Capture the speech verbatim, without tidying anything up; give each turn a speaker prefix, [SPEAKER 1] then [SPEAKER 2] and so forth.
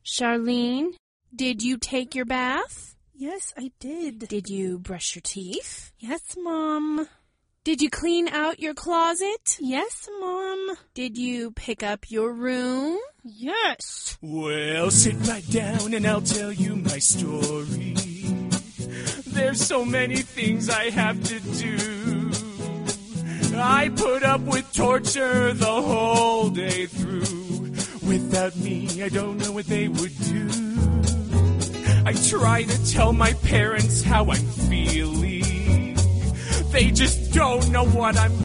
[SPEAKER 1] Charlene, did you take your bath?
[SPEAKER 2] Yes, I did.
[SPEAKER 1] Did you brush your teeth?
[SPEAKER 2] Yes, Mom.
[SPEAKER 1] Did you clean out your closet?
[SPEAKER 2] Yes, Mom.
[SPEAKER 1] Did you pick up your room?
[SPEAKER 2] Yes.
[SPEAKER 3] Well, sit right down and I'll tell you my story. There's so many things I have to do. I put up with torture the whole day through. Without me, I don't know what they would do. I try to tell my parents how I'm feeling. They just don't know what I'm